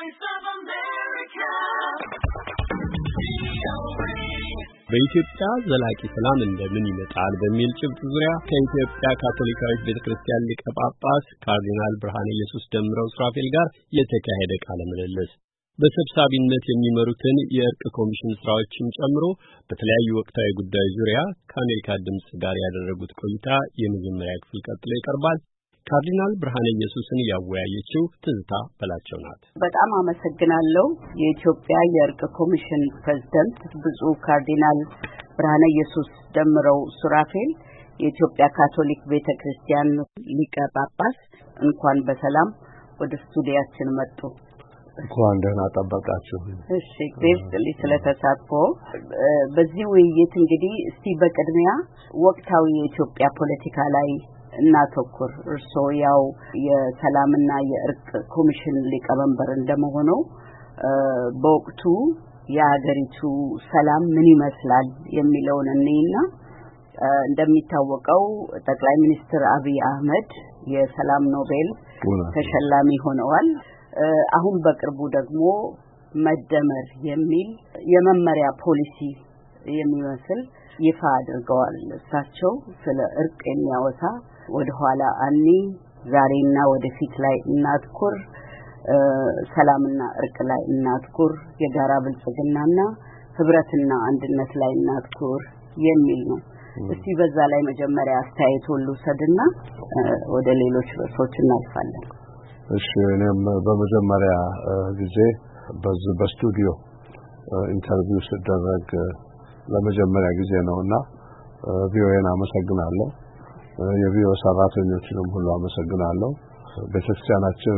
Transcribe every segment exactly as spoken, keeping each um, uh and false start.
Voice of America. በኢትዮጵያ ዘላቂ ሰላም እንደምን ይመጣል በሚል ጭብጥ ዙሪያ ከኢትዮጵያ ካቶሊካዊት ቤተክርስቲያን ሊቀ ጳጳስ ካርዲናል ብርሃነ ኢየሱስ ደምረው ሱራፌል ጋር የተካሄደ ቃለ ምልልስ በሰብሳቢነት የሚመሩትን የእርቅ ኮሚሽን ስራዎችን ጨምሮ በተለያዩ ወቅታዊ ጉዳዮች ዙሪያ ከአሜሪካ ድምጽ ጋር ያደረጉት ቆይታ የመጀመሪያ ክፍል ቀጥሎ ይቀርባል። ካርዲናል ብርሃነ ኢየሱስን ያወያየችው ትዝታ በላቸው ናት። በጣም አመሰግናለሁ። የኢትዮጵያ የእርቅ ኮሚሽን ፕሬዝዳንት ብፁዕ ካርዲናል ብርሃነ ኢየሱስ ደምረው ሱራፌል የኢትዮጵያ ካቶሊክ ቤተክርስቲያን ሊቀ ጳጳስ እንኳን በሰላም ወደ ስቱዲያችን መጡ። እንኳን ደህና ጠበቃችሁ። እሺ፣ ቤስሊ ስለተሳትፎ በዚህ ውይይት እንግዲህ እስቲ በቅድሚያ ወቅታዊ የኢትዮጵያ ፖለቲካ ላይ እናተኩር። እርሶ ያው የሰላምና የእርቅ ኮሚሽን ሊቀመንበር እንደመሆነው በወቅቱ የሀገሪቱ ሰላም ምን ይመስላል የሚለውን እንይና እንደሚታወቀው ጠቅላይ ሚኒስትር አብይ አህመድ የሰላም ኖቤል ተሸላሚ ሆነዋል። አሁን በቅርቡ ደግሞ መደመር የሚል የመመሪያ ፖሊሲ የሚመስል ይፋ አድርገዋል። እሳቸው ስለ እርቅ የሚያወሳ ወደ ኋላ አኒ ዛሬና ወደፊት ላይ እናትኩር፣ ሰላምና እርቅ ላይ እናትኩር፣ የጋራ ብልጽግናና ህብረትና አንድነት ላይ እናትኩር የሚል ነው። እስቲ በዛ ላይ መጀመሪያ አስተያየት ሁሉ ሰድና ወደ ሌሎች ርዕሶች እናልፋለን። እሺ፣ እኔም በመጀመሪያ ጊዜ በዚህ በስቱዲዮ ኢንተርቪው ሲደረግ ለመጀመሪያ ጊዜ ነውና ቪኦኤን አመሰግናለሁ። የቪኦኤ ሰራተኞችንም ሁሉ አመሰግናለሁ። ቤተክርስቲያናችን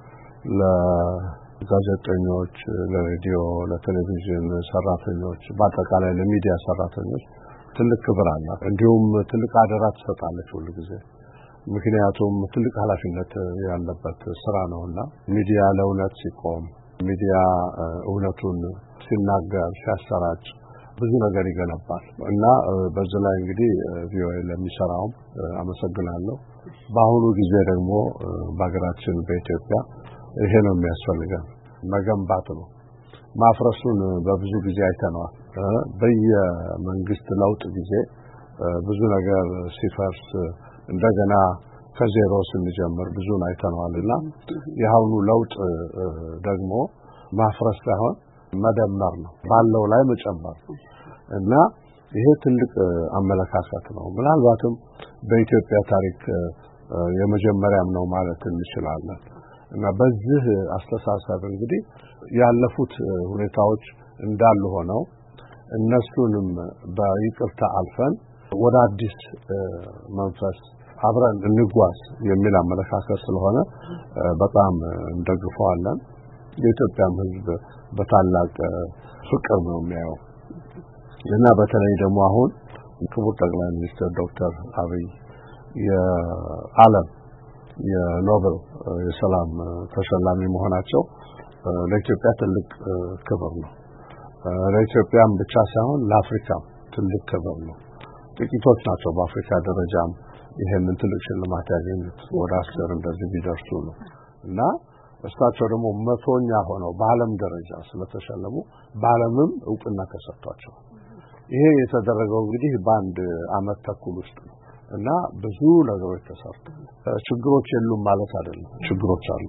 ለጋዜጠኞች፣ ለሬዲዮ፣ ለቴሌቪዥን ሰራተኞች በአጠቃላይ ለሚዲያ ሰራተኞች ትልቅ ክብር አላት። እንዲሁም ትልቅ አደራ ትሰጣለች ሁሉ ጊዜ። ምክንያቱም ትልቅ ኃላፊነት ያለበት ስራ ነውና ሚዲያ ለእውነት ሲቆም፣ ሚዲያ እውነቱን ሲናገር ሲያሰራጭ ብዙ ነገር ይገነባል እና በዚህ ላይ እንግዲህ ቪኦኤ ለሚሰራው አመሰግናለሁ። በአሁኑ ጊዜ ደግሞ በአገራችን በኢትዮጵያ ይሄ ነው የሚያስፈልገን፣ መገንባት ነው። ማፍረሱን በብዙ ጊዜ አይተነዋል። በየመንግስት ለውጥ ጊዜ ብዙ ነገር ሲፈርስ እንደገና ከዜሮ ስንጀምር ብዙ አይተነዋልና የአሁኑ ለውጥ ደግሞ ማፍረስ ሳይሆን መደመር ነው፣ ባለው ላይ መጨመር እና ይሄ ትልቅ አመለካከት ነው። ምናልባትም በኢትዮጵያ ታሪክ የመጀመሪያም ነው ማለት እንችላለን እና በዚህ አስተሳሰብ እንግዲህ ያለፉት ሁኔታዎች እንዳሉ ሆነው እነሱንም በይቅርታ አልፈን ወደ አዲስ መንፈስ አብረን እንጓዝ የሚል አመለካከት ስለሆነ በጣም እንደግፈዋለን። የኢትዮጵያም ሕዝብ በታላቅ ፍቅር ነው የሚያየው እና በተለይ ደግሞ አሁን ክቡር ጠቅላይ ሚኒስትር ዶክተር አብይ የዓለም የኖቤል የሰላም ተሸላሚ መሆናቸው ለኢትዮጵያ ትልቅ ክብር ነው። ለኢትዮጵያም ብቻ ሳይሆን ለአፍሪካም ትልቅ ክብር ነው። ጥቂቶች ናቸው በአፍሪካ ደረጃም ይሄንን ትልቅ ሽልማት ያገኙት፣ ወደ አስር እንደዚህ ቢደርሱ ነው እና እሳቸው ደግሞ መቶኛ ሆነው በዓለም ደረጃ ስለተሸለሙ በዓለምም ዕውቅና ተሰጥቷቸው ይሄ የተደረገው እንግዲህ በአንድ አመት ተኩል ውስጥ ነው እና ብዙ ነገሮች ተሰርተዋል። ችግሮች የሉም ማለት አይደለም፣ ችግሮች አሉ።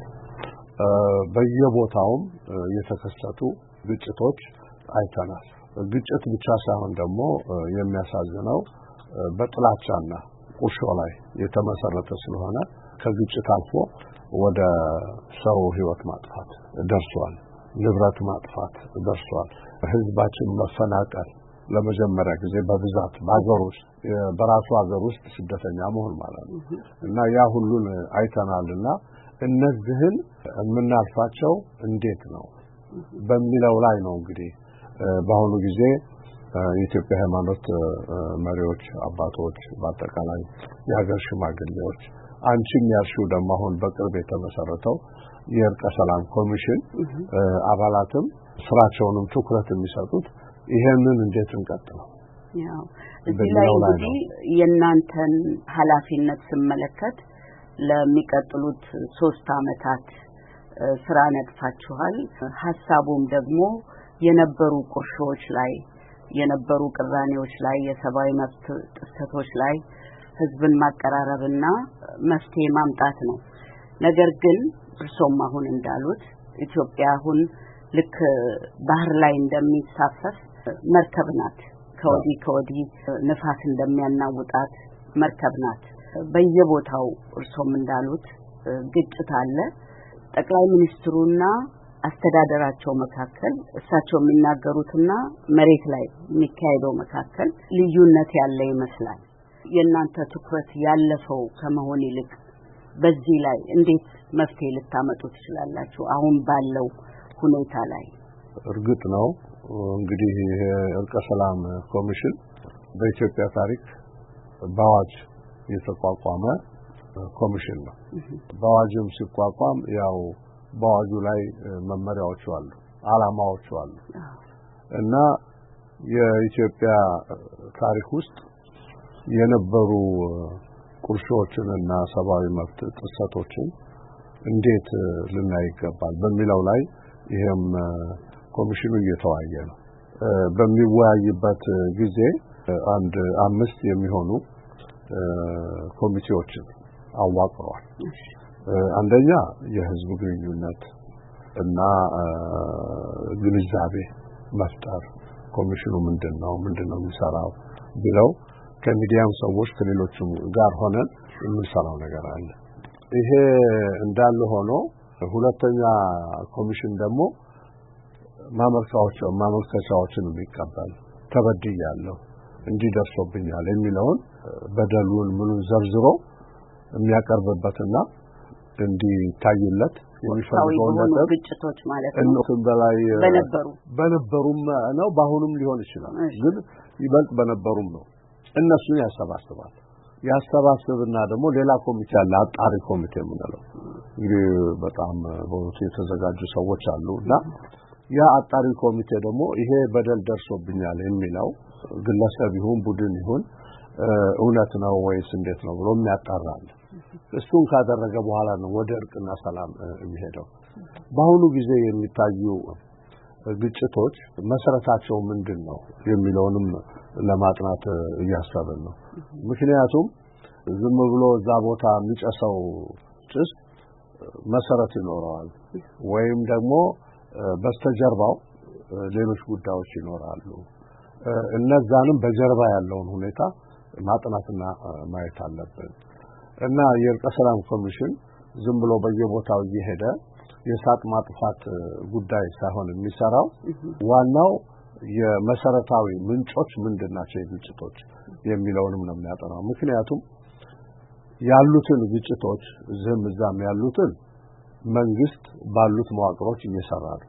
በየቦታውም የተከሰቱ ግጭቶች አይተናል። ግጭት ብቻ ሳይሆን ደግሞ የሚያሳዝነው በጥላቻና ቁርሾ ላይ የተመሰረተ ስለሆነ ከግጭት አልፎ ወደ ሰው ህይወት ማጥፋት ደርሷል፣ ንብረት ማጥፋት ደርሷል። ህዝባችን መፈናቀል ለመጀመሪያ ጊዜ በብዛት በአገር ውስጥ በራሱ ሀገር ውስጥ ስደተኛ መሆን ማለት ነው እና ያ ሁሉን አይተናልና እነዚህን የምናልፋቸው እንዴት ነው በሚለው ላይ ነው እንግዲህ በአሁኑ ጊዜ የኢትዮጵያ ሃይማኖት መሪዎች፣ አባቶች፣ በአጠቃላይ የሀገር ሽማግሌዎች አንቺም ያልሽው ደግሞ አሁን በቅርብ የተመሰረተው የእርቀ ሰላም ኮሚሽን አባላትም ስራቸውንም ትኩረት የሚሰጡት ይሄንን እንዴት እንቀጥለው ያው እዚህ ላይ እንግዲህ የእናንተን ኃላፊነት ስመለከት ለሚቀጥሉት ሶስት አመታት ስራ ነጥፋችኋል። ሐሳቡም ደግሞ የነበሩ ቁርሾች ላይ የነበሩ ቅራኔዎች ላይ የሰብአዊ መብት ጥሰቶች ላይ ህዝብን ማቀራረብና መፍትሄ ማምጣት ነው። ነገር ግን እርሶም አሁን እንዳሉት ኢትዮጵያ አሁን ልክ ባህር ላይ እንደሚሳፈፍ መርከብ ናት። ከወዲህ ከወዲህ ንፋስ እንደሚያናውጣት መርከብ ናት። በየቦታው እርሶም እንዳሉት ግጭት አለ። ጠቅላይ ሚኒስትሩና አስተዳደራቸው መካከል እሳቸው የሚናገሩትና መሬት ላይ የሚካሄደው መካከል ልዩነት ያለ ይመስላል። የእናንተ ትኩረት ያለፈው ከመሆን ይልቅ በዚህ ላይ እንዴት መፍትሄ ልታመጡ ትችላላችሁ አሁን ባለው ሁኔታ ላይ? እርግጥ ነው እንግዲህ እርቀ ሰላም ኮሚሽን በኢትዮጵያ ታሪክ በአዋጅ የተቋቋመ ኮሚሽን ነው። በአዋጅም ሲቋቋም ያው በአዋጁ ላይ መመሪያዎች አሉ፣ አላማዎች አሉ እና የኢትዮጵያ ታሪክ ውስጥ የነበሩ ቁርሾችንና ሰብአዊ መብት ጥሰቶችን እንዴት ልናይ ይገባል በሚለው ላይ ይሄም ኮሚሽኑ እየተወያየ ነው። በሚወያይበት ጊዜ አንድ አምስት የሚሆኑ ኮሚቴዎችን አዋቅሯል። አንደኛ የህዝብ ግንኙነት እና ግንዛቤ መፍጠር ኮሚሽኑ ምንድነው ምንድነው የሚሰራው ብለው ከሚዲያም ሰዎች ከሌሎችም ጋር ሆነን የምንሰራው ነገር አለ። ይሄ እንዳለ ሆኖ ሁለተኛ ኮሚሽን ደግሞ ማመልከቻዎች ማመልከቻዎችን የሚቀበል ተበድያለሁ እንዲደርሶብኛል የሚለውን በደሉን ምኑን ዘርዝሮ የሚያቀርብበትና እንዲታይለት የሚፈልገው ነገር ግጭቶች ማለት ነው እነሱም በላይ በነበሩ በነበሩም ነው ባሁንም ሊሆን ይችላል ግን ይበልጥ በነበሩም ነው እነሱን ያሰባስባል። ያሰባስብና ደግሞ ሌላ ኮሚቴ አለ፣ አጣሪ ኮሚቴ የምንለው እንግዲህ በጣም በወቅቱ የተዘጋጁ ሰዎች አሉና ያ አጣሪ ኮሚቴ ደግሞ ይሄ በደል ደርሶብኛል የሚለው ግለሰብ ይሁን ቡድን ይሁን እውነት ነው ወይስ እንዴት ነው ብሎ የሚያጣራል። እሱን ካደረገ በኋላ ነው ወደ እርቅና ሰላም የሚሄደው። በአሁኑ ጊዜ የሚታዩ ግጭቶች መሰረታቸው ምንድነው የሚለውንም ለማጥናት እያሰብን ነው። ምክንያቱም ዝም ብሎ እዛ ቦታ የሚጨሰው ጭስ መሰረት ይኖረዋል ወይም ደግሞ በስተጀርባው ሌሎች ጉዳዮች ይኖራሉ። እነዛንም በጀርባ ያለውን ሁኔታ ማጥናትና ማየት አለብን እና የእርቀ ሰላም ኮሚሽን ዝም ብሎ በየቦታው እየሄደ የሳት ማጥፋት ጉዳይ ሳይሆን የሚሰራው ዋናው የመሰረታዊ ምንጮች ምንድናቸው የግጭቶች የሚለውንም ነው የሚያጠናው። ምክንያቱም ያሉትን ግጭቶች ዝም ዛም ያሉትን መንግስት ባሉት መዋቅሮች እየሰራ ነው።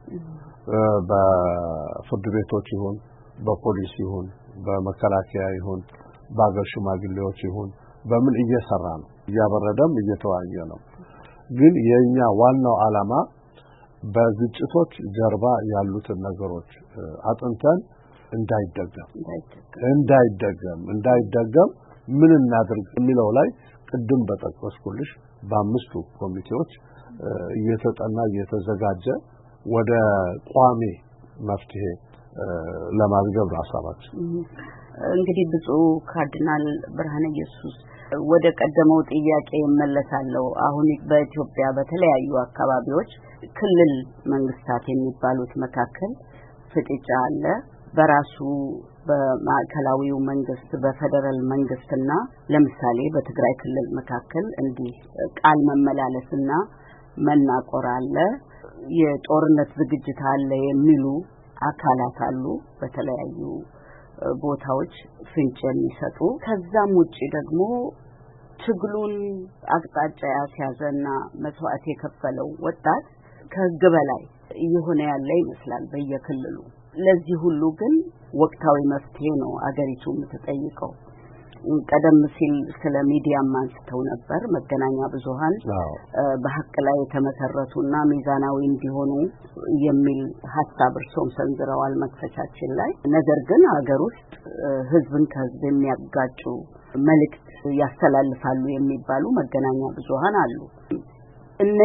በፍርድ ቤቶች ይሁን በፖሊስ ይሁን በመከላከያ ይሁን በአገር ሽማግሌዎች ይሁን በምን እየሰራ ነው፣ እያበረደም እየተዋየ ነው። ግን የኛ ዋናው ዓላማ በግጭቶች ጀርባ ያሉትን ነገሮች አጥንተን እንዳይደገም እንዳይደገም እንዳይደገም ምን እናድርግ የሚለው ላይ ቅድም በጠቀስኩልሽ በአምስቱ ኮሚቴዎች እየተጠና እየተዘጋጀ ወደ ቋሚ መፍትሄ ለማዝገብ ራሳችን እንግዲህ ብፁዕ ካርዲናል ብርሃነ ኢየሱስ ወደ ቀደመው ጥያቄ መለሳለሁ። አሁን በኢትዮጵያ በተለያዩ አካባቢዎች ክልል መንግስታት የሚባሉት መካከል ፍጥጫ አለ። በራሱ በማዕከላዊው መንግስት በፌደራል መንግስትና ለምሳሌ በትግራይ ክልል መካከል እንዲህ ቃል መመላለስና መናቆር አለ። የጦርነት ዝግጅት አለ የሚሉ አካላት አሉ በተለያዩ ቦታዎች ፍንጭ የሚሰጡ። ከዛም ውጪ ደግሞ ትግሉን አቅጣጫ ያስያዘና መስዋዕት የከፈለው ወጣት ከህግ በላይ እየሆነ ያለ ይመስላል በየክልሉ። ለዚህ ሁሉ ግን ወቅታዊ መፍትሄ ነው አገሪቱ የምትጠይቀው። ቀደም ሲል ስለ ሚዲያ ማንስተው ነበር። መገናኛ ብዙሃን በሐቅ ላይ የተመሰረቱና ሚዛናዊ እንዲሆኑ የሚል ሐሳብ እርሶም ሰንዝረዋል መክፈቻችን ላይ። ነገር ግን ሀገር ውስጥ ህዝብን ከህዝብ የሚያጋጩ መልእክት ያስተላልፋሉ የሚባሉ መገናኛ ብዙሃን አሉ። እነኚህ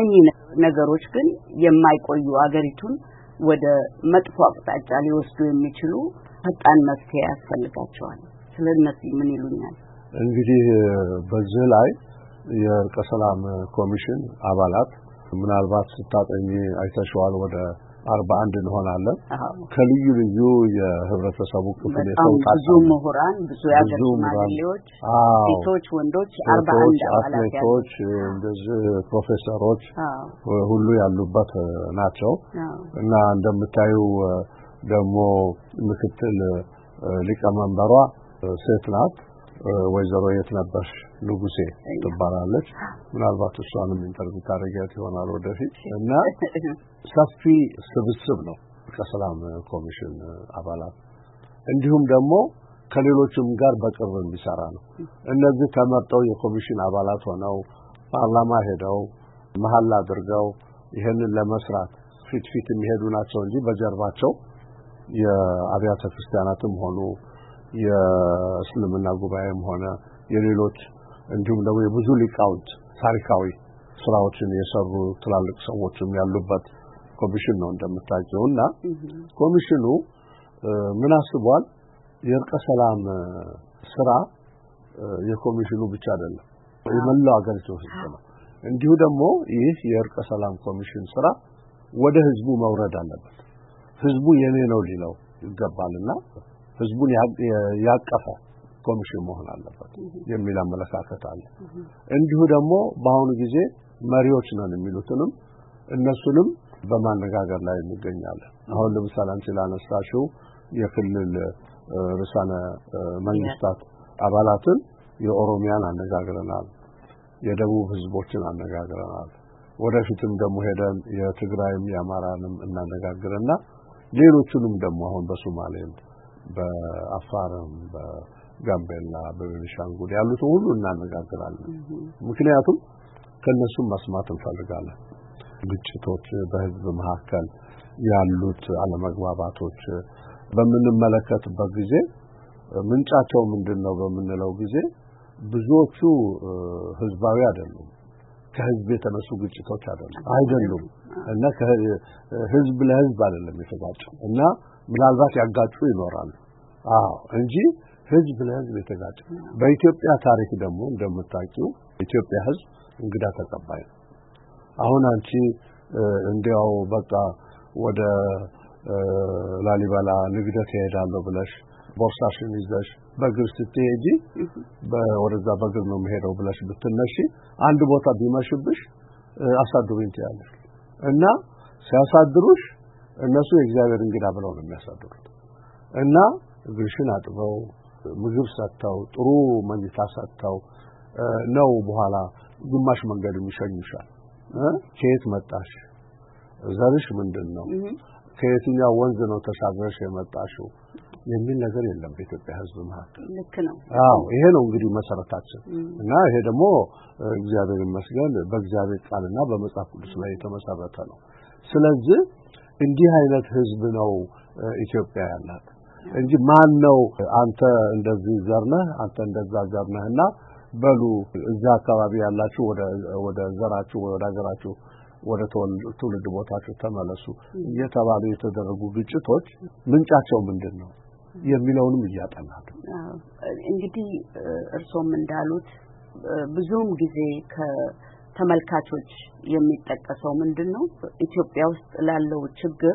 ነገሮች ግን የማይቆዩ አገሪቱን ወደ መጥፎ አቅጣጫ ሊወስዱ የሚችሉ ፈጣን መፍትሄ ያስፈልጋቸዋል። ስለነዚህ ምን ይሉኛል? እንግዲህ በዚህ ላይ የእርቀ ሰላም ኮሚሽን አባላት ምናልባት ስታጠኚ አይተሽዋል ወደ አርባ አንድ እንሆናለን። ከልዩ ልዩ የህብረተሰቡ ክፍል የተውጣጡ ብዙ ምሁራን፣ ብዙ ያገር ሽማግሌዎች፣ ሴቶች፣ ወንዶች አርባ አንድ አባላት ሴቶች፣ እንደዚህ ፕሮፌሰሮች ሁሉ ያሉበት ናቸው እና እንደምታዩ ደግሞ ምክትል ሊቀመንበሯ ሴት ናት። ወይዘሮ የትነበርሽ ንጉሴ ትባላለች። ምናልባት እሷንም ኢንተርቪው ታደርጊያት ይሆናል ወደፊት እና ሰፊ ስብስብ ነው ከሰላም ኮሚሽን አባላት። እንዲሁም ደግሞ ከሌሎችም ጋር በቅርብ የሚሰራ ነው። እነዚህ ተመርጠው የኮሚሽን አባላት ሆነው ፓርላማ ሄደው መሐላ አድርገው ይሄንን ለመስራት ፊት ፊት የሚሄዱ ናቸው እንጂ በጀርባቸው የአብያተ ክርስቲያናትም ሆኑ የእስልምና ጉባኤም ሆነ የሌሎች እንዲሁም ደግሞ የብዙ ሊቃውንት ታሪካዊ ስራዎችን የሰሩ ትላልቅ ሰዎችም ያሉበት ኮሚሽን ነው እንደምታውቁና ኮሚሽኑ ምን አስቧል? የእርቀ ሰላም ስራ የኮሚሽኑ ብቻ አይደለም፣ የመላው አገሪቱ ህዝብ ነው። እንዲሁ ደግሞ ይህ የእርቀ ሰላም ኮሚሽን ስራ ወደ ህዝቡ መውረድ አለበት። ህዝቡ የኔ ነው ሊለው ይገባልና ህዝቡን ያቀፈ ኮሚሽን መሆን አለበት የሚል አመለካከት አለ። እንዲሁ ደግሞ በአሁኑ ጊዜ መሪዎች ነን የሚሉትንም እነሱንም በማነጋገር ላይ እንገኛለን። አሁን ለምሳሌ አንቺ ላነሳሽው የክልል ርዕሳነ መንግስታት አባላትን የኦሮሚያን አነጋግረናል፣ የደቡብ ህዝቦችን አነጋግረናል። ወደፊትም ደግሞ ሄደን የትግራይም የአማራንም እናነጋግረና ሌሎቹንም ደግሞ አሁን በሶማሌም በአፋርም በጋምቤላ በቤኒሻንጉል ያሉት ሁሉ እናነጋግራለን። ምክንያቱም ከነሱም መስማት እንፈልጋለን። ግጭቶች በህዝብ መካከል ያሉት አለመግባባቶች በምንመለከትበት ጊዜ ምንጫቸው ምንድነው በምንለው ጊዜ ብዙዎቹ ህዝባዊ አይደሉም፣ ከህዝብ የተነሱ ግጭቶች አይደሉም አይደሉም እና ከህዝብ ለህዝብ አይደለም የተጋጨው እና ምናልባት ያጋጩ ይኖራሉ። አዎ እንጂ ህዝብ ለህዝብ የተጋጨ በኢትዮጵያ ታሪክ ደግሞ እንደምታውቂው ኢትዮጵያ ህዝብ እንግዳ ተቀባይ ነው። አሁን አንቺ እንዲያው በቃ ወደ ላሊበላ ልግደት ይሄዳለሁ ብለሽ ቦርሳሽን ይዘሽ በእግር ስትሄጂ በወደዛ በእግር ነው የምሄደው ብለሽ ብትነሺ አንድ ቦታ ቢመሽብሽ አሳድሩኝ ትያለሽ እና ሲያሳድሩሽ እነሱ የእግዚአብሔር እንግዳ ብለው ነው የሚያሳድሩት እና እግርሽን አጥበው ምግብ ሰጥተው ጥሩ መኝታ ሰጥተው ነው በኋላ ግማሽ መንገድ የሚሸኙሻል። ከየት መጣሽ? ዘርሽ ምንድነው? ከየትኛው ወንዝ ነው ተሻግረሽ የመጣሽው? የሚል ነገር የለም በኢትዮጵያ ህዝብ መካከል። ልክ ነው። አዎ ይሄ ነው እንግዲህ መሰረታችን እና ይሄ ደግሞ እግዚአብሔር ይመስገን በእግዚአብሔር ቃልና በመጽሐፍ ቅዱስ ላይ የተመሰረተ ነው። ስለዚህ እንዲህ አይነት ህዝብ ነው ኢትዮጵያ ያላት እንጂ ማን ነው አንተ እንደዚህ ዘርነህ አንተ እንደዛ ዘርነህና በሉ እዛ አካባቢ ያላችሁ ወደ ወደ ዘራችሁ ወደ ሀገራችሁ ወደ ትውልድ ቦታችሁ ተመለሱ እየተባሉ የተደረጉ ግጭቶች ምንጫቸው ምንድነው የሚለውንም እያጠናሉ። እንግዲህ እርሶም እንዳሉት ብዙም ጊዜ ከተመልካቾች የሚጠቀሰው ምንድነው ኢትዮጵያ ውስጥ ላለው ችግር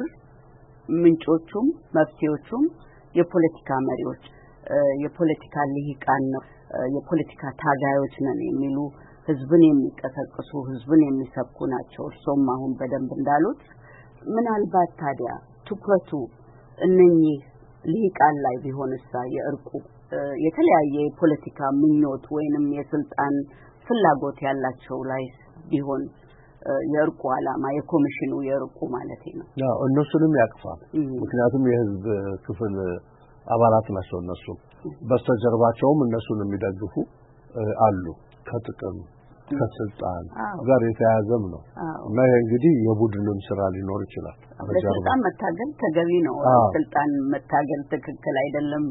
ምንጮቹም መፍትሄዎቹም የፖለቲካ መሪዎች የፖለቲካ ልሂቃን ነው የፖለቲካ ታጋዮች ነን የሚሉ ህዝብን የሚቀሰቅሱ ህዝብን የሚሰብኩ ናቸው። እርሶም አሁን በደንብ እንዳሉት ምናልባት ታዲያ ትኩረቱ እነኚህ ልሂቃን ላይ ቢሆንሳ የእርቁ የተለያየ የፖለቲካ ምኞት ወይንም የስልጣን ፍላጎት ያላቸው ላይ ቢሆን የእርቁ ዓላማ የኮሚሽኑ የእርቁ ማለት ነው። ያው እነሱንም ያቅፋል። ምክንያቱም የህዝብ ክፍል አባላት ናቸው። እነሱ በስተጀርባቸውም እነሱን የሚደግፉ አሉ ከጥቅም ከስልጣን ጋር የተያያዘም ነው እና ይሄ እንግዲህ የቡድንም ስራ ሊኖር ይችላል። በስልጣን መታገል ተገቢ ነው። ስልጣን መታገል ትክክል አይደለም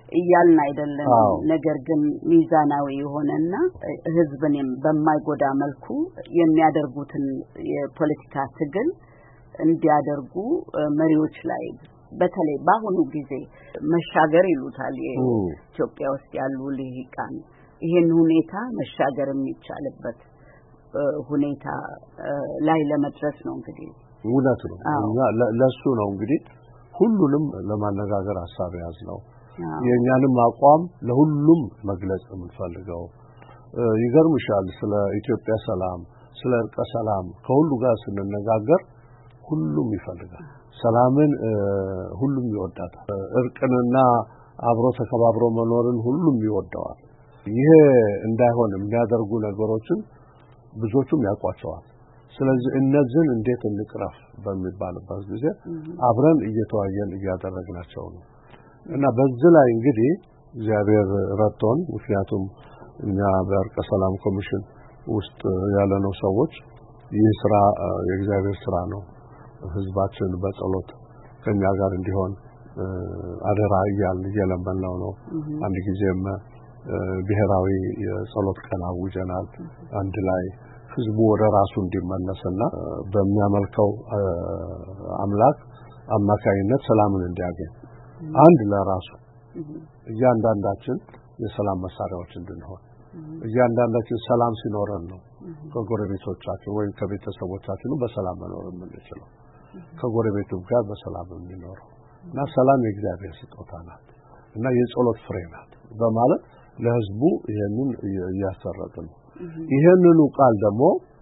እያልን አይደለም ነገር ግን ሚዛናዊ የሆነና ህዝብን በማይጎዳ መልኩ የሚያደርጉትን የፖለቲካ ትግል እንዲያደርጉ መሪዎች ላይ በተለይ በአሁኑ ጊዜ መሻገር ይሉታል የኢትዮጵያ ውስጥ ያሉ ልሂቃን ይሄን ሁኔታ መሻገር የሚቻልበት ሁኔታ ላይ ለመድረስ ነው እንግዲህ እውነት ነው ለሱ ነው እንግዲህ ሁሉንም ለማነጋገር ሐሳብ ያዝነው የኛንም አቋም ለሁሉም መግለጽ የምንፈልገው ይገርምሻል ስለ ኢትዮጵያ ሰላም ስለ እርቀ ሰላም ከሁሉ ጋር ስንነጋገር ሁሉም ይፈልጋል ሰላምን ሁሉም ይወዳል እርቅንና አብሮ ተከባብሮ መኖርን ሁሉም ይወዳዋል ይሄ እንዳይሆን የሚያደርጉ ነገሮችን ብዙዎቹም ያቋቸዋል ስለዚህ እነዚህን እንዴት እንቅረፍ በሚባልበት ጊዜ አብረን እየተዋየን እያደረግናቸው ነው እና በዚህ ላይ እንግዲህ እግዚአብሔር ረድቶን ምክንያቱም እኛ በእርቀ ሰላም ኮሚሽን ውስጥ ያለነው ሰዎች ይህ ስራ የእግዚአብሔር ስራ ነው ህዝባችን በጸሎት ከኛ ጋር እንዲሆን አደራ እያልን እየለመንነው ነው አንድ ጊዜም ብሔራዊ የጸሎት ቀን አውጀናል አንድ ላይ ህዝቡ ወደ ራሱ እንዲመለስና በሚያመልከው አምላክ አማካይነት ሰላምን እንዲያገኝ አንድ ለራሱ እያንዳንዳችን የሰላም መሳሪያዎች እንድንሆን እያንዳንዳችን ሰላም ሲኖረን ነው ከጎረቤቶቻችን ወይ ከቤተሰቦቻችን በሰላም መኖር የምንችለው ከጎረቤቱም ጋር በሰላም እንኖረው እና ሰላም የእግዚአብሔር ስጦታ ናት እና የጸሎት ፍሬ ናት በማለት ለህዝቡ ይሄንን ያሰረጥን ይሄንኑ ቃል ደግሞ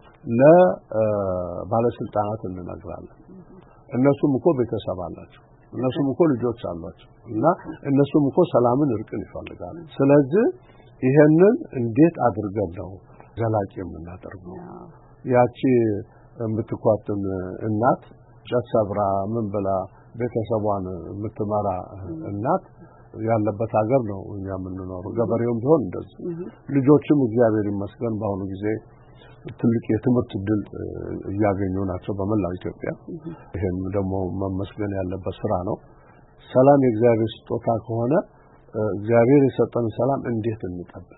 ለባለስልጣናት እንነግራለን እነሱም እኮ ቤተሰብ አላቸው እነሱም እኮ ልጆች አሏቸው እና እነሱም እኮ ሰላምን እርቅን ይፈልጋሉ ስለዚህ ይሄንን እንዴት አድርገን ነው ዘላቂ የምናደርገው ያቺ የምትቋጥም እናት ጨሰብራ ምን ብላ ቤተሰቧን የምትመራ እናት ያለበት ሀገር ነው እኛ የምንኖረው ገበሬውም ቢሆን እንደዚህ ልጆችም እግዚአብሔር ይመስገን በአሁኑ ጊዜ ትልቅ የትምህርት ዕድል እያገኙ ናቸው በመላው ኢትዮጵያ ይሄም ደግሞ መመስገን ያለበት ስራ ነው ሰላም የእግዚአብሔር ስጦታ ከሆነ እግዚአብሔር የሰጠን ሰላም እንዴት እንጠብቅ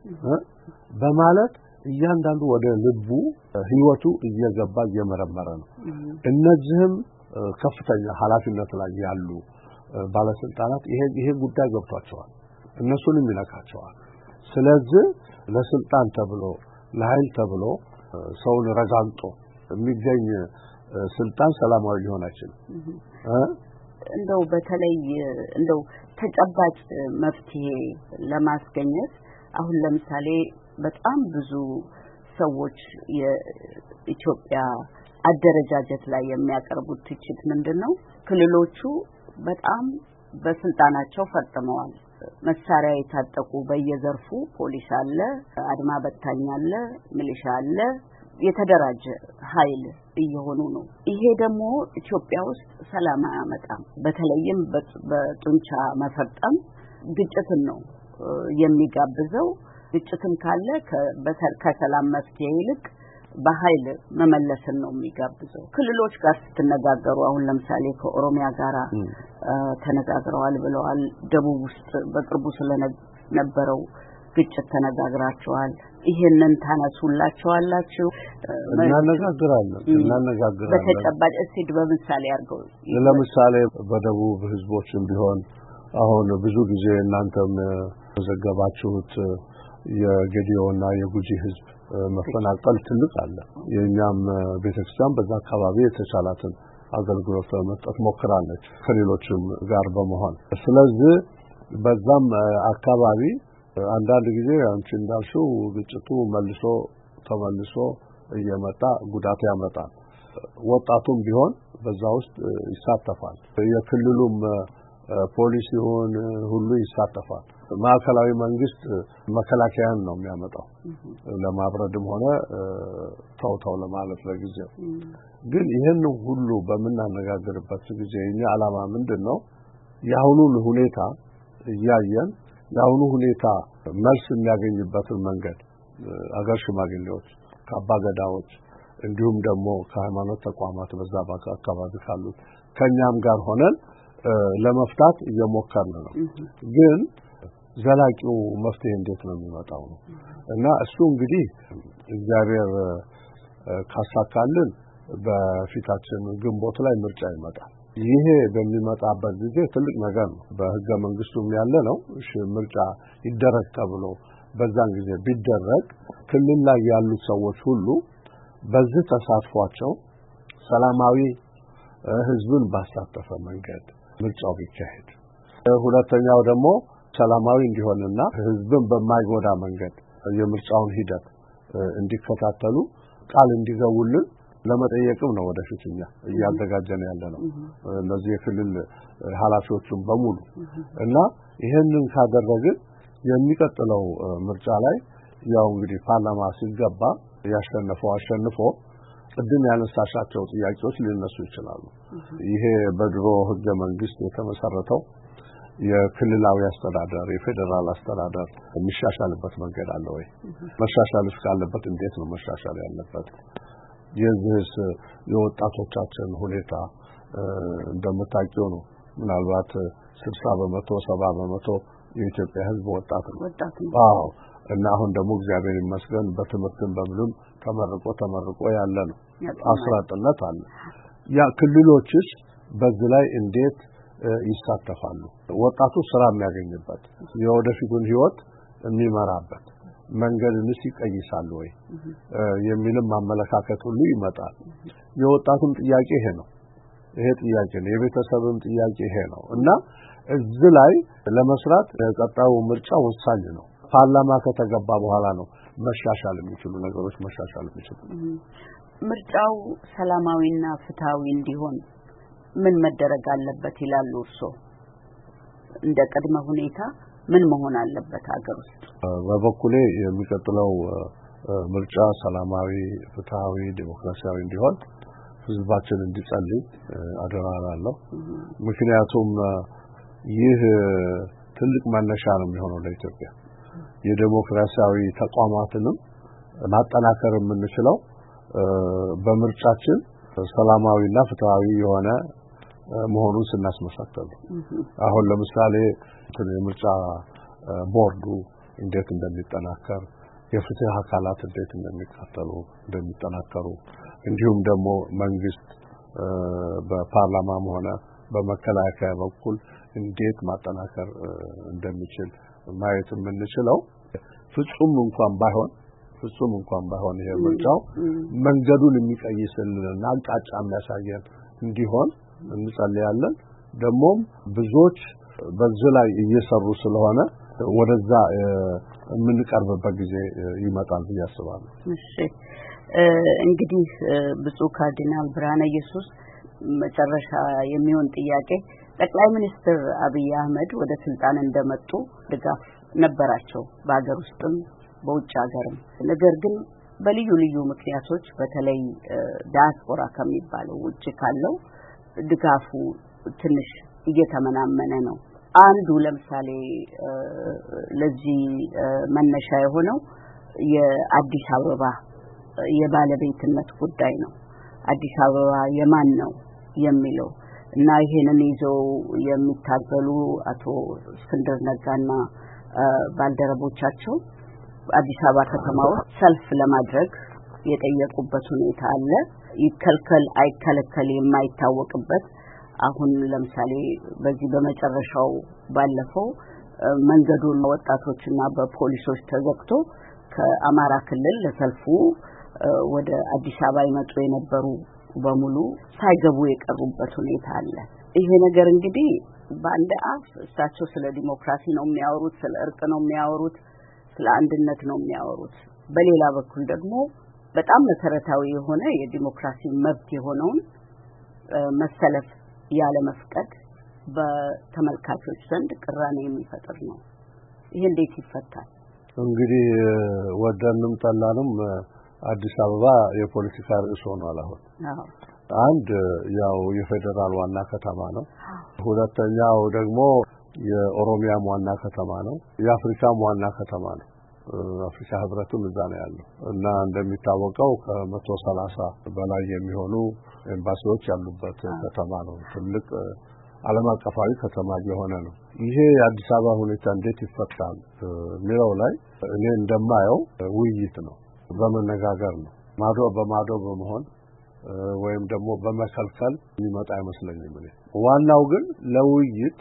በማለት እያንዳንዱ ወደ ልቡ ህይወቱ እየገባ እየመረመረ ነው እነዚህም ከፍተኛ ኃላፊነት ላይ ያሉ ባለስልጣናት ይሄ ይሄ ጉዳይ ገብቷቸዋል እነሱንም ይነካቸዋል ስለዚህ ለስልጣን ተብሎ ለኃይል ተብሎ ሰውን ረጋግጦ የሚገኝ ስልጣን ሰላማዊ ሊሆን አይችልም እንደው በተለይ እንደው ተጨባጭ መፍትሄ ለማስገኘት አሁን ለምሳሌ በጣም ብዙ ሰዎች የኢትዮጵያ አደረጃጀት ላይ የሚያቀርቡት ትችት ምንድነው ክልሎቹ በጣም በስልጣናቸው ፈጥመዋል መሳሪያ የታጠቁ በየዘርፉ ፖሊስ አለ አድማ በታኝ አለ ሚሊሻ አለ የተደራጀ ኃይል እየሆኑ ነው ይሄ ደግሞ ኢትዮጵያ ውስጥ ሰላም አያመጣም በተለይም በጡንቻ መፈጠም ግጭትን ነው የሚጋብዘው ግጭትን ካለ ከሰላም መፍትሄ ይልቅ በኃይል መመለስን ነው የሚጋብዘው ክልሎች ጋር ስትነጋገሩ አሁን ለምሳሌ ከኦሮሚያ ጋር ተነጋግረዋል ብለዋል ደቡብ ውስጥ በቅርቡ ስለነበረው ግጭት ተነጋግራቸዋል ይሄንን ታነሱላቸዋላችሁ እናነጋግራለን እናነጋግራለን በተጨባጭ እስቲ በምሳሌ አድርገው ለምሳሌ በደቡብ ህዝቦችም ቢሆን አሁን ብዙ ጊዜ እናንተም ዘገባችሁት የጌዲዮና የጉጂ ህዝብ መፈናቀል ትልቅ አለ የኛም ቤተክርስቲያን በዛ አካባቢ የተቻላትን አገልግሎት መስጠት ሞክራለች ከሌሎችም ጋር በመሆን ስለዚህ በዛም አካባቢ አንዳንድ ጊዜ አንቺ እንዳልሽው ግጭቱ መልሶ ተመልሶ እየመጣ ጉዳት ያመጣል ወጣቱም ቢሆን በዛ ውስጥ ይሳተፋል የክልሉም ፖሊሲውን ሁሉ ይሳተፋል ማዕከላዊ መንግስት መከላከያን ነው የሚያመጣው ለማብረድም ሆነ ታውታው ለማለት ለጊዜው ግን ይሄን ሁሉ በመናነጋገርበት ጊዜ የኛ ዓላማ ምንድነው ያሁኑን ሁኔታ ያያየን ያሁኑ ሁኔታ መልስ የሚያገኝበትን መንገድ አገር ሽማግሌዎች ከአባገዳዎች እንዲሁም ደግሞ ከሃይማኖት ተቋማት በዛ አካባቢ ካሉት ከኛም ጋር ሆነን ለመፍታት እየሞከርን ነው። ግን ዘላቂው መፍትሄ እንዴት ነው የሚመጣው ነው እና እሱ እንግዲህ እግዚአብሔር ካሳካልን በፊታችን ግንቦት ላይ ምርጫ ይመጣል። ይሄ በሚመጣበት ጊዜ ትልቅ ነገር ነው። በህገ መንግስቱም ያለ ነው እሺ ምርጫ ይደረግ ተብሎ በዛን ጊዜ ቢደረግ ክልል ላይ ያሉት ሰዎች ሁሉ በዚህ ተሳትፏቸው ሰላማዊ ህዝብን ባሳተፈ መንገድ ምርጫው ቢካሄድ፣ ሁለተኛው ደግሞ ሰላማዊ እንዲሆንና ህዝብን በማይጎዳ መንገድ የምርጫውን ሂደት እንዲከታተሉ ቃል እንዲገቡልን ለመጠየቅም ነው ወደፊትኛ እያዘጋጀን ያለነው እነዚህ የክልል ኃላፊዎችን በሙሉ እና ይሄንን ካደረግን የሚቀጥለው ምርጫ ላይ ያው እንግዲህ ፓርላማ ሲገባ ያሸነፈው አሸንፎ ቅድም ያነሳሻቸው ጥያቄዎች ሊነሱ ይችላሉ። ይሄ በድሮ ህገ መንግስት የተመሰረተው የክልላዊ አስተዳደር የፌደራል አስተዳደር የሚሻሻልበት መንገድ አለ ወይ? መሻሻል እስካለበት እንዴት ነው መሻሻል ያለበት? የዚህ የወጣቶቻችን ሁኔታ እንደምታውቂው ነው። ምናልባት ስልሳ በመቶ ሰባ በመቶ የኢትዮጵያ ህዝብ ወጣት ነው። አዎ እና አሁን ደግሞ እግዚአብሔር ይመስገን በትምህርትም በምንም ተመርቆ ተመርቆ ያለ ነው። አስራጥነት አለ። ያ ክልሎችስ በዚህ ላይ እንዴት ይሳተፋሉ? ወጣቱ ስራ የሚያገኝበት የወደፊቱን ህይወት የሚመራበት መንገድንስ ይቀይሳሉ ወይ የሚልም አመለካከት ሁሉ ይመጣል። የወጣቱም ጥያቄ ይሄ ነው። ይሄ ጥያቄ ነው። የቤተሰብም ጥያቄ ይሄ ነው እና እዚህ ላይ ለመስራት ቀጣዩ ምርጫ ወሳኝ ነው። ፓርላማ ከተገባ በኋላ ነው መሻሻል የሚችሉ ነገሮች መሻሻል የሚችሉ። ምርጫው ሰላማዊና ፍትሃዊ እንዲሆን ምን መደረግ አለበት ይላሉ እርሶ? እንደ ቅድመ ሁኔታ ምን መሆን አለበት ሀገር ውስጥ? በበኩሌ የሚቀጥለው ምርጫ ሰላማዊ፣ ፍትሃዊ፣ ዲሞክራሲያዊ እንዲሆን ህዝባችን እንዲጸልይ አደራላለሁ። ምክንያቱም ይህ ትልቅ መነሻ ነው የሚሆነው ለኢትዮጵያ። የዲሞክራሲያዊ ተቋማትንም ማጠናከር የምንችለው በምርጫችን ሰላማዊና ፍትሃዊ የሆነ መሆኑን ስናስመሰክር አሁን ለምሳሌ የምርጫ ቦርዱ እንዴት እንደሚጠናከር የፍትህ አካላት እንዴት እንደሚካተሉ እንደሚጠናከሩ እንዲሁም ደግሞ መንግስት በፓርላማም ሆነ በመከላከያ በኩል እንዴት ማጠናከር እንደሚችል ማየት የምንችለው ፍጹም እንኳን ባይሆን ፍጹም እንኳን ባይሆን ይሄ ምርጫው መንገዱን የሚቀይስልንና አቅጣጫ የሚያሳየን እንዲሆን እንጸልያለን። ደግሞም ብዙዎች በዚህ ላይ እየሰሩ ስለሆነ ወደዛ የምንቀርብበት ጊዜ ይመጣል ብዬ አስባለሁ። እሺ እንግዲህ ብፁዕ ካርዲናል ብርሃነ ኢየሱስ መጨረሻ የሚሆን ጥያቄ ጠቅላይ ሚኒስትር አብይ አህመድ ወደ ስልጣን እንደመጡ ድጋፍ ነበራቸው በአገር ውስጥም በውጭ ሀገርም። ነገር ግን በልዩ ልዩ ምክንያቶች በተለይ ዲያስፖራ ከሚባለው ውጭ ካለው ድጋፉ ትንሽ እየተመናመነ ነው። አንዱ ለምሳሌ ለዚህ መነሻ የሆነው የአዲስ አበባ የባለቤትነት ጉዳይ ነው። አዲስ አበባ የማን ነው የሚለው እና ይሄንን ይዘው የሚታገሉ አቶ እስክንድር ነጋና ባልደረቦቻቸው አዲስ አበባ ከተማ ውስጥ ሰልፍ ለማድረግ የጠየቁበት ሁኔታ አለ። ይከልከል አይከለከል የማይታወቅበት አሁን ለምሳሌ በዚህ በመጨረሻው ባለፈው መንገዱን ወጣቶችና በፖሊሶች ተዘግቶ ከአማራ ክልል ለሰልፉ ወደ አዲስ አበባ ይመጡ የነበሩ በሙሉ ሳይገቡ የቀሩበት ሁኔታ አለ። ይሄ ነገር እንግዲህ በአንድ አፍ እሳቸው ስለ ዲሞክራሲ ነው የሚያወሩት፣ ስለ እርቅ ነው የሚያወሩት፣ ስለ አንድነት ነው የሚያወሩት። በሌላ በኩል ደግሞ በጣም መሰረታዊ የሆነ የዲሞክራሲ መብት የሆነውን መሰለፍ ያለ መፍቀድ በተመልካቾች ዘንድ ቅራኔ የሚፈጥር ነው። ይሄ እንዴት ይፈታል? እንግዲህ ወደንም ጠላንም አዲስ አበባ የፖለቲካ ርዕስ ሆኗል። አሁን አንድ ያው የፌደራል ዋና ከተማ ነው። ሁለተኛው ደግሞ የኦሮሚያም ዋና ከተማ ነው። የአፍሪካም ዋና ከተማ ነው። አፍሪካ ህብረትም እዛ ነው ያለው እና እንደሚታወቀው ከመቶ ሰላሳ በላይ የሚሆኑ ኤምባሲዎች ያሉበት ከተማ ነው። ትልቅ ዓለም አቀፋዊ ከተማ የሆነ ነው። ይሄ የአዲስ አበባ ሁኔታ እንዴት ይፈታል የሚለው ላይ እኔ እንደማየው ውይይት ነው፣ በመነጋገር ነው። ማዶ በማዶ በመሆን ወይም ደግሞ በመከልከል ሊመጣ አይመስለኝም። እኔ ዋናው ግን ለውይይት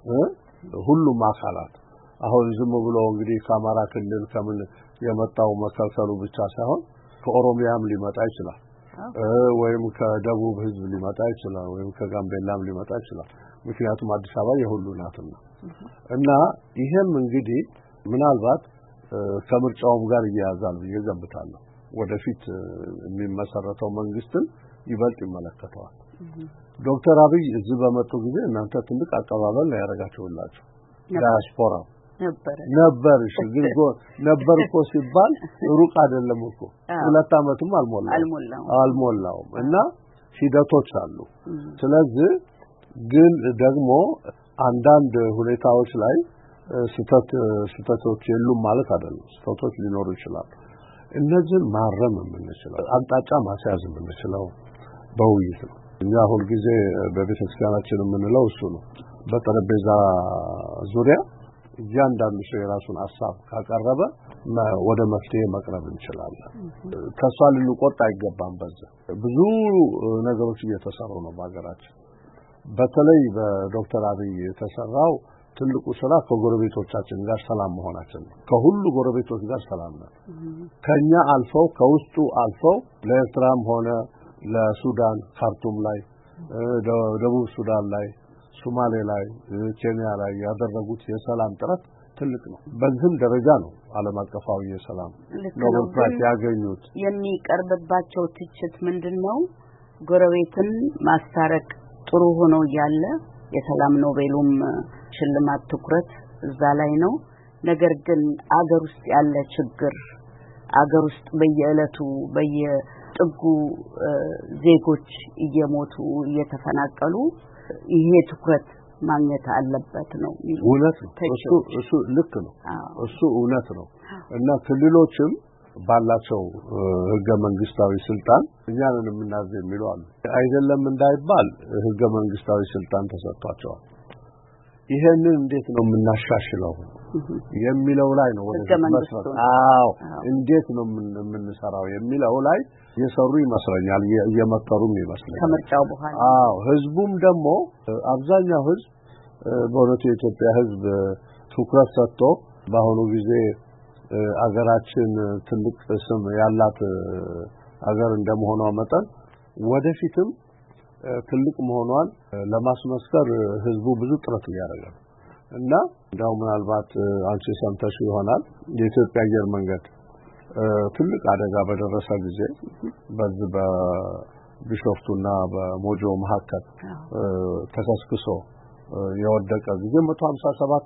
ሁሉም አካላት አሁን ዝም ብሎ እንግዲህ ከአማራ ክልል ከምን የመጣው መከልከሉ ብቻ ሳይሆን ከኦሮሚያም ሊመጣ ይችላል፣ ወይም ከደቡብ ህዝብ ሊመጣ ይችላል፣ ወይም ከጋምቤላም ሊመጣ ይችላል። ምክንያቱም አዲስ አበባ የሁሉ ናትና እና ይሄም እንግዲህ ምናልባት ከምርጫውም ጋር ይያዛል ብዬ ገምታለሁ። ወደፊት የሚመሰረተው መንግስትን ይበልጥ ይመለከተዋል። ዶክተር አብይ እዚህ በመጡ ጊዜ እናንተ ትልቅ አቀባበል ያደረጋችሁላችሁ ዲያስፖራ ነበር ነበር ግን ነበር እኮ ሲባል ሩቅ አይደለም እኮ ሁለት አመትም አልሞላው አልሞላው እና ሂደቶች አሉ። ስለዚህ ግን ደግሞ አንዳንድ ሁኔታዎች ላይ ስተት ስተቶች የሉም ማለት አይደለም። ስተቶች ሊኖሩ ይችላሉ። እነዚህን ማረም የምንችለው አቅጣጫ ማስያዝ የምንችለው በውይይት ነው። እኛ ሁሉ ጊዜ በቤተክርስቲያናችን የምንለው እሱ ነው። በጠረጴዛ ዙሪያ እያንዳንዱ ሰው የራሱን ሐሳብ ካቀረበ ወደ መፍትሄ መቅረብ እንችላለን። ተስፋ ልንቆርጥ አይገባም። በዛ ብዙ ነገሮች እየተሰሩ ነው በአገራችን። በተለይ በዶክተር አብይ የተሰራው ትልቁ ስራ ከጎረቤቶቻችን ጋር ሰላም መሆናችን ነው። ከሁሉ ጎረቤቶች ጋር ሰላም ነው። ከኛ አልፈው ከውስጡ አልፈው ለኤርትራም ሆነ ለሱዳን ካርቱም ላይ፣ ደቡብ ሱዳን ላይ፣ ሶማሌ ላይ፣ ኬንያ ላይ ያደረጉት የሰላም ጥረት ትልቅ ነው። በዚህም ደረጃ ነው ዓለም አቀፋዊ የሰላም ኖቤል ፕራይዝ ያገኙት። የሚቀርብባቸው ትችት ምንድነው? ጎረቤትን ማስታረቅ ጥሩ ሆኖ ያለ የሰላም ኖቤሉም ሽልማት ትኩረት እዛ ላይ ነው። ነገር ግን አገር ውስጥ ያለ ችግር አገር ውስጥ በየዕለቱ በየጥጉ ዜጎች እየሞቱ እየተፈናቀሉ ይሄ ትኩረት ማግኘት አለበት ነው። እውነት ነው። እሱ እሱ ልክ ነው። እሱ እውነት ነው እና ክልሎችም ባላቸው ህገ መንግስታዊ ስልጣን እኛንን የምናዝ የሚሉ አሉ። አይደለም እንዳይባል ህገ መንግስታዊ ስልጣን ተሰጥቷቸዋል። ይሄንን እንዴት ነው የምናሻሽለው የሚለው ላይ ነው ወደ መስራት አዎ እንዴት ነው የምንሰራው የሚለው ላይ የሰሩ ይመስለኛል፣ እየመከሩም ይመስለኛል ከምርጫው በኋላ። አዎ ህዝቡም ደግሞ አብዛኛው ህዝብ በእውነቱ የኢትዮጵያ ህዝብ ትኩረት ሰጥቶ በአሁኑ ጊዜ አገራችን ትልቅ ስም ያላት አገር እንደመሆኗ መጠን ወደፊትም ትልቅ መሆኗን ለማስመስከር ህዝቡ ብዙ ጥረት እያደረገ ነው እና እንዳው ምናልባት አንቺ ሰምተሽ ይሆናል የኢትዮጵያ አየር መንገድ ትልቅ አደጋ በደረሰ ጊዜ በዚህ በቢሾፍቱና በሞጆ መካከል ተከስክሶ የወደቀ ጊዜ መቶ ሃምሳ ሰባት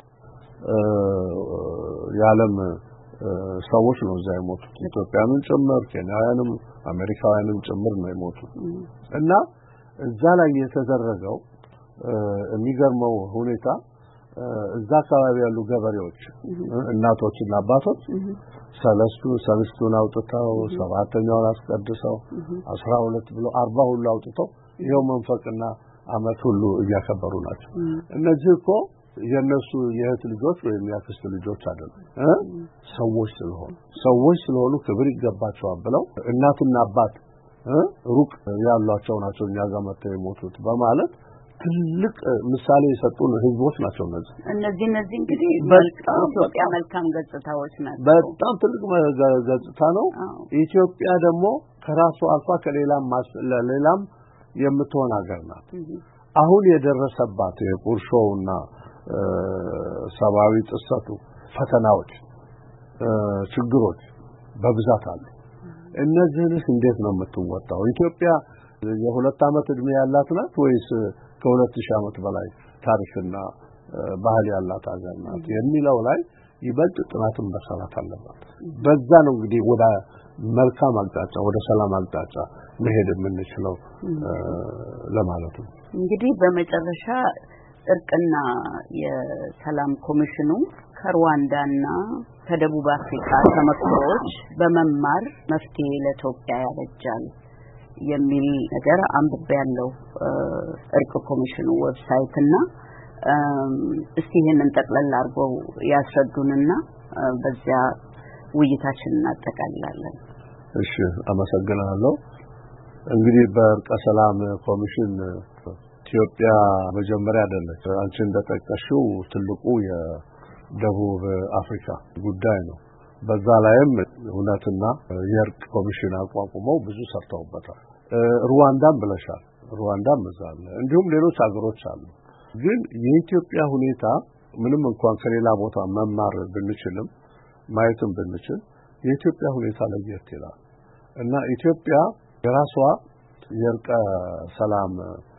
የዓለም ሰዎች ነው እዛ የሞቱት። ኢትዮጵያውያንም ጭምር ኬንያውያንም አሜሪካውያንም ጭምር ነው የሞቱት እና እዛ ላይ የተደረገው የሚገርመው ሁኔታ እዛ አካባቢ ያሉ ገበሬዎች እናቶችና አባቶች ሰለስቱ ሰለስቱን አውጥተው ሰባተኛውን አስቀድሰው አስራ ሁለት ብሎ አርባ ሁሉ አውጥተው ይሄው መንፈቅና አመት ሁሉ እያከበሩ ናቸው። እነዚህ እኮ የነሱ የእህት ልጆች ወይም ያክስት ልጆች አይደሉም ሰዎች ስለሆኑ ሰዎች ስለሆኑ ክብር ይገባቸዋል ብለው እናትና አባት ሩቅ ያሏቸው ናቸው እኛ ጋር መጥተው የሞቱት በማለት ትልቅ ምሳሌ የሰጡን ህዝቦች ናቸው። እነዚህ እነዚህ እነዚህ እንግዲህ በኢትዮጵያ መልካም ገጽታዎች ናቸው። በጣም ትልቅ ገጽታ ነው። ኢትዮጵያ ደግሞ ከራሱ አልፋ ከሌላም ለሌላም የምትሆን ሀገር ናት። አሁን የደረሰባት የቁርሾውና ሰብአዊ ጥሰቱ ፈተናዎች ችግሮች በብዛት አሉ። እነዚህንስ እንዴት ነው የምትወጣው? ኢትዮጵያ የሁለት አመት እድሜ ያላት ናት ወይስ ከሁለት ሺህ አመት በላይ ታሪክና ባህል ያላት ሀገር ናት የሚለው ላይ ይበልጥ ጥናትን መሰራት አለበት። በዛ ነው እንግዲህ ወደ መልካም አቅጣጫ ወደ ሰላም አቅጣጫ መሄድ የምንችለው ለማለት ነው። እንግዲህ በመጨረሻ እርቅና የሰላም ኮሚሽኑ ከሩዋንዳና ከደቡብ አፍሪካ ተመክሮች በመማር መፍትሄ ለኢትዮጵያ ያበጃል የሚል ነገር አንብቤ ያለው እርቅ ኮሚሽኑ ዌብሳይት እና እስቲ ይሄንን ጠቅለል አድርገው ያስረዱንና በዚያ ውይይታችንን እናጠቃልላለን። እሺ አመሰግናለሁ። እንግዲህ በእርቀ ሰላም ኮሚሽን ኢትዮጵያ መጀመሪያ አይደለች። አንቺ እንደጠቀሽው ትልቁ የደቡብ አፍሪካ ጉዳይ ነው። በዛ ላይም እውነትና የእርቅ ኮሚሽን አቋቁመው ብዙ ሰርተውበታል። ሩዋንዳም ብለሻል። ሩዋንዳም መዛለ እንዲሁም ሌሎች ሀገሮች አሉ። ግን የኢትዮጵያ ሁኔታ ምንም እንኳን ከሌላ ቦታ መማር ብንችልም ማየትም ብንችል የኢትዮጵያ ሁኔታ ለየት ይላል እና ኢትዮጵያ የራሷ የእርቀ ሰላም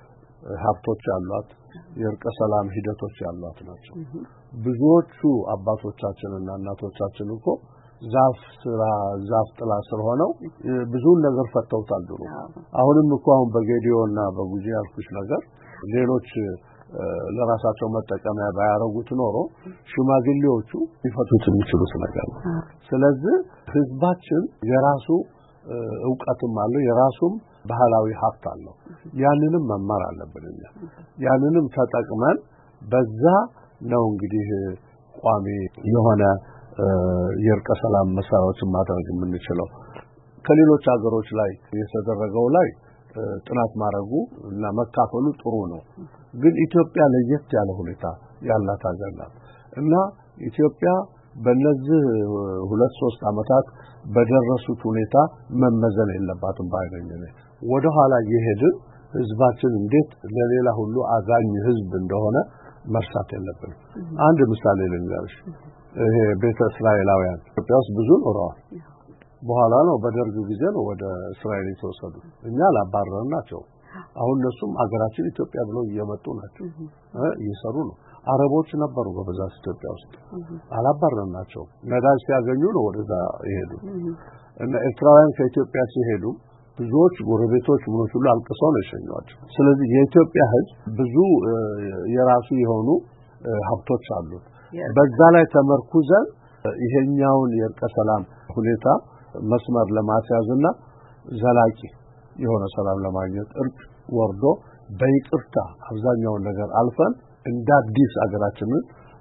ሀብቶች አሏት፣ የእርቀ ሰላም ሂደቶች ያሏት ናቸው። ብዙዎቹ አባቶቻችንና እናቶቻችን እኮ ዛፍ ስራ ዛፍ ጥላ ስር ሆነው ብዙ ነገር ፈተውታል ድሮ። አሁንም እኮ አሁን በጌዲዮና በጉጂ ያልኩሽ ነገር ሌሎች ለራሳቸው መጠቀሚያ ባያረጉት ኖሮ ሽማግሌዎቹ ይፈቱት የሚችሉት ነገር ነው። ስለዚህ ህዝባችን የራሱ ዕውቀትም አለው፣ የራሱም ባህላዊ ሀብት አለው። ያንንም መማር አለብን እኛ። ያንንም ተጠቅመን በዛ ነው እንግዲህ ቋሚ የሆነ የእርቀ ሰላም መሳሪያዎችን ማድረግ የምንችለው። ከሌሎች ሀገሮች ላይ የተደረገው ላይ ጥናት ማድረጉ እና መካፈሉ ጥሩ ነው። ግን ኢትዮጵያ ለየት ያለ ሁኔታ ያላት ሀገር ናት እና ኢትዮጵያ በእነዚህ ሁለት ሶስት አመታት በደረሱት ሁኔታ መመዘን የለባትም ባይነኝ ነው። ወደ ኋላ የሄድን ህዝባችን እንዴት ለሌላ ሁሉ አዛኝ ህዝብ እንደሆነ መርሳት የለብንም። አንድ ምሳሌ ልንገርሽ። ይሄ ቤተ እስራኤላውያን ኢትዮጵያ ውስጥ ብዙ ኖረዋል። በኋላ ነው በደርግ ጊዜ ነው ወደ እስራኤል የተወሰዱ። እኛ አላባረርናቸው። አሁን እነሱም አገራችን ኢትዮጵያ ብለው እየመጡ ናቸው፣ እየሰሩ ነው። አረቦች ነበሩ በብዛት ኢትዮጵያ ውስጥ፣ አላባረርናቸው። ነዳጅ ሲያገኙ ነው ወደዛ ይሄዱ እና ኤርትራውያን ከኢትዮጵያ ሲሄዱ ብዙዎች ጎረቤቶች ምኖች ሁሉ አልቅሰው ነው የሸኟቸው። ስለዚህ የኢትዮጵያ ህዝብ ብዙ የራሱ የሆኑ ሀብቶች አሉት። በዛ ላይ ተመርኩዘን ይሄኛውን የእርቀ ሰላም ሁኔታ መስመር ለማስያዝና ዘላቂ የሆነ ሰላም ለማግኘት እርቅ ወርዶ በይቅርታ አብዛኛውን ነገር አልፈን እንደ አዲስ አገራችንን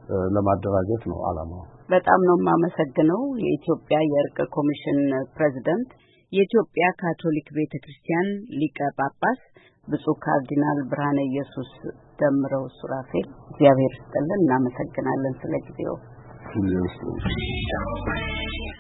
ለማደራጀት ነው ዓላማው። በጣም ነው የማመሰግነው። የኢትዮጵያ የእርቅ ኮሚሽን ፕሬዝዳንት፣ የኢትዮጵያ ካቶሊክ ቤተክርስቲያን ሊቀ ጳጳስ ብፁዕ ካርዲናል ብርሃነ ኢየሱስ ደምረው ሱራፌል፣ እግዚአብሔር ይስጥልን። እናመሰግናለን ስለ ጊዜው።